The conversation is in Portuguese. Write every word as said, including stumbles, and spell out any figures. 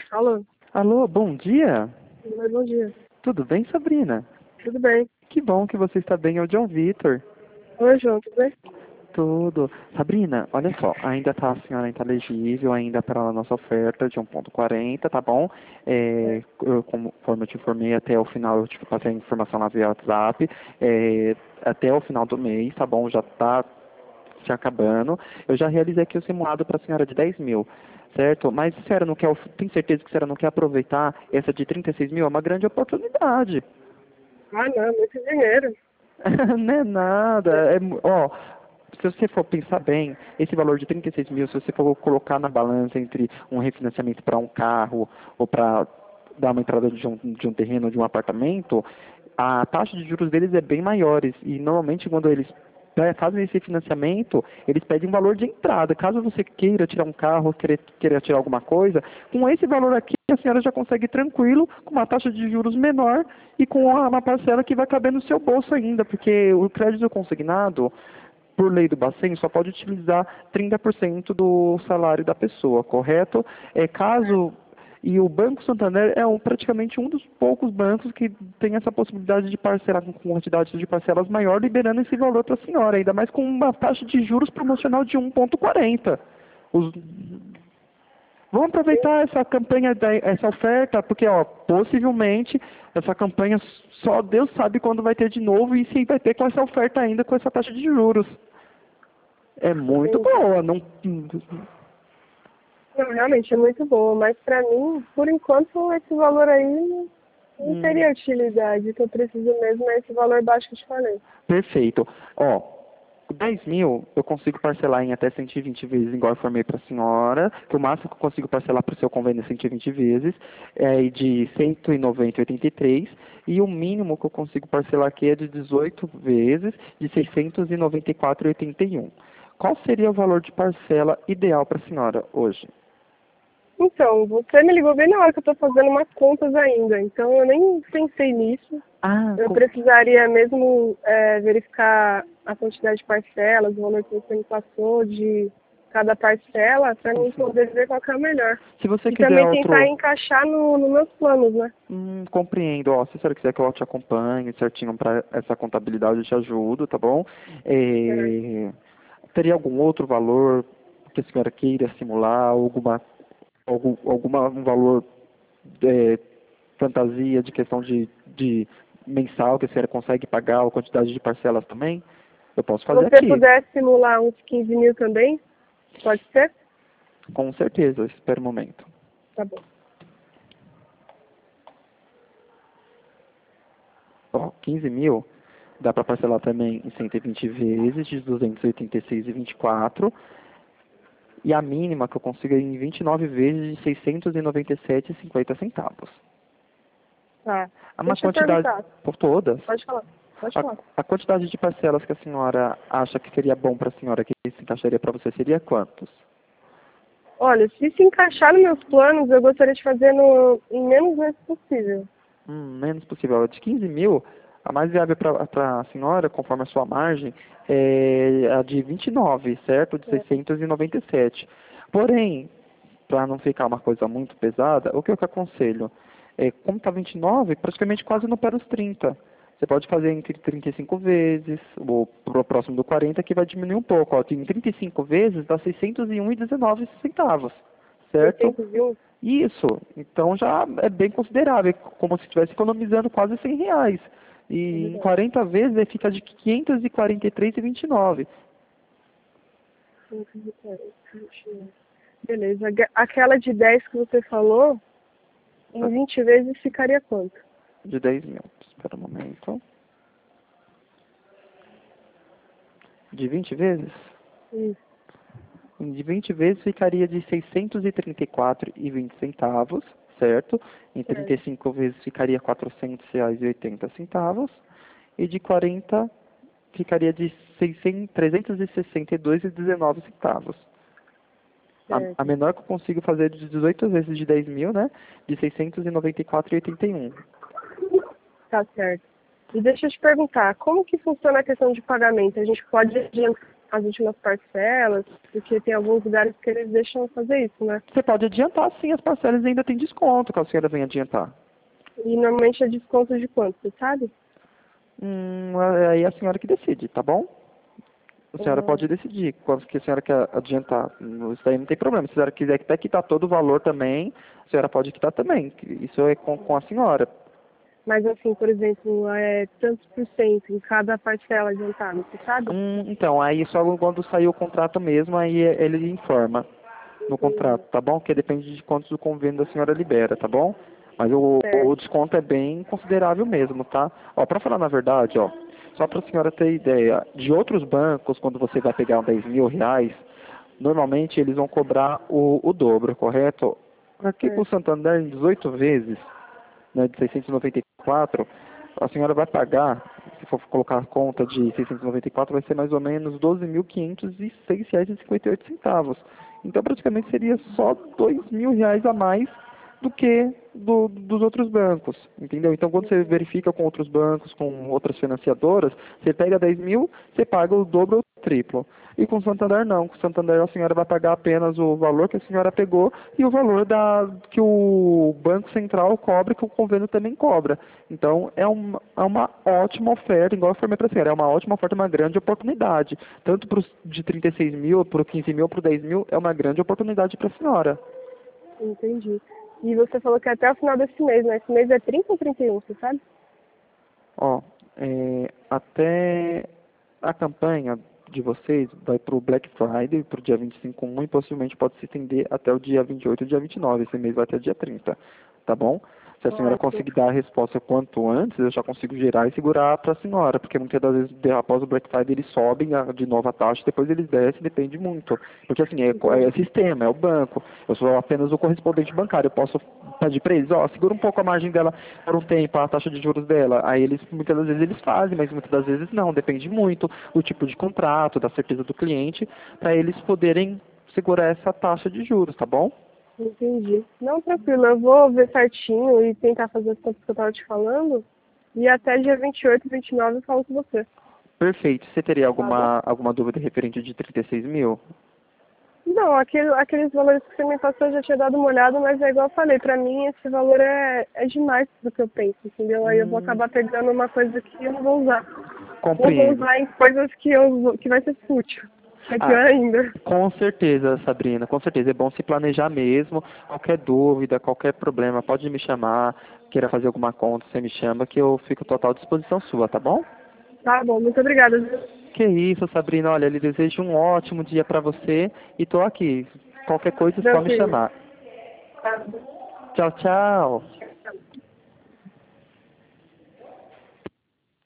Alô? Alô, bom dia. Oi, bom dia. Tudo bem, Sabrina? Tudo bem? Que bom que você está bem, é o John Vitor. Oi, João, tudo bem? Tudo. Sabrina, olha só, ainda tá, a senhora está elegível ainda para a nossa oferta de um ponto quarenta, tá bom? É, eu, conforme eu te informei, até o final, eu te passei a informação lá via WhatsApp, é, até o final do mês, tá bom? Já está se acabando. Eu já realizei aqui o simulado para a senhora de dez mil, certo? Mas a senhora não quer, tem certeza que a senhora não quer aproveitar essa de trinta e seis mil? É uma grande oportunidade. Ah, não, muito dinheiro. Não é nada. É, mu- ó, se você for pensar bem, esse valor de trinta e seis mil, se você for colocar na balança entre um refinanciamento para um carro ou para dar uma entrada de um, de um terreno, de um apartamento, a taxa de juros deles é bem maiores. E normalmente quando eles né, fazem esse financiamento, eles pedem um valor de entrada. Caso você queira tirar um carro, queira, queira tirar alguma coisa, com esse valor aqui a senhora já consegue tranquilo, com uma taxa de juros menor e com uma parcela que vai caber no seu bolso ainda, porque o crédito consignado, por lei do Bacen, só pode utilizar trinta por cento do salário da pessoa, correto? É, caso e o Banco Santander é um, praticamente um dos poucos bancos que tem essa possibilidade de parcelar com quantidade de parcelas maior, liberando esse valor para a senhora, ainda mais com uma taxa de juros promocional de um ponto quarenta. Os, Vamos aproveitar essa campanha, da- essa oferta, porque ó, possivelmente essa campanha só Deus sabe quando vai ter de novo e se vai ter com essa oferta ainda com essa taxa de juros. É muito Entendi. boa, não. Não, realmente é muito boa, mas pra mim, por enquanto, esse valor aí não não Hum, teria utilidade. O que eu preciso mesmo é esse valor baixo que eu te falei. perfeito. Ó, dez mil eu consigo parcelar em até cento e vinte vezes, igual eu informei para a senhora, que o máximo que eu consigo parcelar para o seu convênio é cento e vinte vezes, é de cento e noventa e oitenta e três, e o mínimo que eu consigo parcelar aqui é de dezoito vezes, de seiscentos e noventa e quatro e oitenta e um. Qual seria o valor de parcela ideal para a senhora hoje? Então, você me ligou bem na hora que eu tô fazendo umas contas ainda, então eu nem pensei nisso. Ah, Eu com- precisaria mesmo é, verificar a quantidade de parcelas, o valor que você me passou de cada parcela, para sim, mim sim. poder ver qual que é o melhor. Se você E quiser também tentar outro. encaixar no, nos meus planos, né? Hum, compreendo. Ó, se a senhora quiser que eu te acompanhe certinho para essa contabilidade, eu te ajudo, tá bom? Certo. É, teria algum outro valor que a senhora queira simular, alguma, algum, alguma um valor é, fantasia de questão de, de mensal que a senhora consegue pagar, ou quantidade de parcelas também? Eu posso Se fazer você aqui, puder simular uns quinze mil também, pode ser? com certeza. Espera um momento. Tá bom. Ó, quinze mil dá para parcelar também em cento e vinte vezes, de duzentos e oitenta e seis e vinte e quatro. E a mínima que eu consigo é em vinte e nove vezes de seiscentos e noventa e sete e cinquenta centavos. Tá. É uma Deixa eu quantidade perguntar. por todas. Pode falar. Pode A, falar. a quantidade de parcelas que a senhora acha que seria bom para a senhora, que se encaixaria para você, seria quantos? Olha, se se encaixar nos meus planos, eu gostaria de fazer no, em menos vezes possível. Hum, menos possível. De quinze mil, a mais viável para a senhora, conforme a sua margem, é a de vinte e nove, certo? De É. seiscentos e noventa e sete. Porém, para não ficar uma coisa muito pesada, o que eu que aconselho? É, como está vinte e nove, praticamente quase no pé dos trinta. Você pode fazer entre trinta e cinco vezes, ou pro próximo do quarenta, que vai diminuir um pouco. Ó, em trinta e cinco vezes dá seiscentos e um e dezenove centavos, certo? seiscentos e um? Isso, então já é bem considerável, como se estivesse economizando quase cem reais. É E em verdade. quarenta vezes aí fica de quinhentos e quarenta e três e vinte e nove. quinhentos e quarenta, vinte e nove. Beleza. Ga- Aquela de dez que você falou, em vinte vezes ficaria quanto? De dez mil. Espera um momento. De vinte vezes? Isso. De vinte vezes ficaria de seiscentos e trinta e quatro e vinte centavos, certo? Em trinta Certo. e cinco vezes ficaria quatrocentos reais e oitenta centavos. E de quarenta ficaria de seiscentos, trezentos e sessenta e dois e dezenove centavos. A, a Certo. menor que eu consigo fazer é de dezoito vezes de dez mil, né? De seiscentos e noventa e quatro e oitenta e um. Tá certo. E deixa eu te perguntar, como que funciona a questão de pagamento? A gente pode adiantar as últimas parcelas, porque tem alguns lugares que eles deixam fazer isso, né? Você pode adiantar sim as parcelas e ainda tem desconto caso a senhora venha adiantar. E normalmente é desconto de quanto, você sabe? Hum, aí é a senhora que decide, tá bom? A senhora Hum, pode decidir quanto que a senhora quer adiantar. Isso daí não tem problema. Se a senhora quiser até quitar todo o valor também, a senhora pode quitar também. Isso é com, com a senhora. Mas assim, por exemplo, é tantos por cento em cada parcela adiantada, você sabe? Hum, então, aí só quando sair o contrato mesmo, aí ele informa no Entendi. contrato, tá bom? Que depende de quantos o convênio da senhora libera, tá bom? Mas o, o Certo. desconto é bem considerável mesmo, tá? Ó, pra falar na verdade, ó, só pra senhora ter ideia, de outros bancos, quando você vai pegar dez mil reais, normalmente eles vão cobrar o, o dobro, correto? Aqui com o Certo. Santander, em dezoito vezes, né, de seiscentos e noventa e quatro, a senhora vai pagar, se for colocar a conta de seiscentos e noventa e quatro, vai ser mais ou menos doze mil quinhentos e seis reais e cinquenta e oito centavos. Então, praticamente seria só dois mil reais a mais do que do, dos outros bancos, entendeu? Então, quando você verifica com outros bancos, com outras financiadoras, você pega dez mil, você paga o dobro ou o triplo. E com o Santander não, com o Santander a senhora vai pagar apenas o valor que a senhora pegou e o valor da, que o Banco Central cobra, que o convênio também cobra. Então, é uma, é uma ótima oferta, igual eu informei para a senhora, é uma ótima oferta, uma grande oportunidade. Tanto pro, de trinta e seis mil, para o quinze mil, para o dez mil, é uma grande oportunidade para a senhora. Entendi. E você falou que é até o final desse mês, né? Esse mês é trinta ou trinta e um, você sabe? Ó, é, até a campanha de vocês vai para o Black Friday, para o dia vinte e cinco e possivelmente pode se estender até o dia vinte e oito e dia vinte e nove. Esse mês vai até o dia trinta, tá bom? Se a senhora Ótimo. conseguir dar a resposta quanto antes, eu já consigo gerar e segurar para a senhora, porque muitas das vezes de- após o Black Friday eles sobem a- de novo a taxa, depois eles descem, depende muito. Porque assim, é, co- é Entendi. sistema, é o banco. Eu sou apenas o correspondente bancário, eu posso pedir para eles, ó, segura um pouco a margem dela por um tempo, a taxa de juros dela. Aí eles, muitas das vezes eles fazem, mas muitas das vezes não, depende muito do tipo de contrato, da certeza do cliente, para eles poderem segurar essa taxa de juros, tá bom? Entendi. Não, tranquilo. Eu vou ver certinho e tentar fazer as contas que eu tava te falando. E até dia vinte e oito, vinte e nove eu falo com você. Perfeito. Você teria Tá bom? alguma, alguma dúvida referente de trinta e seis mil? Não, aquele, aqueles valores que você me passou eu já tinha dado uma olhada, mas é igual eu falei, pra mim esse valor é, é demais do que eu penso, entendeu? Aí eu vou Hum, acabar pegando uma coisa que eu não vou usar. Ou vou compreendo. usar em coisas que, eu, vou- que vai ser fútil. É Ah, pior ainda. com certeza, Sabrina, com certeza. É bom se planejar mesmo. Qualquer dúvida, qualquer problema, pode me chamar. Queira fazer alguma conta, você me chama, que eu fico total disposição sua, tá bom? Tá bom, muito obrigada. Viu? Que isso, Sabrina. Olha, lhe desejo um ótimo dia para você e tô aqui. Qualquer coisa é só me Tranquilo. chamar. Tá. Tchau, tchau.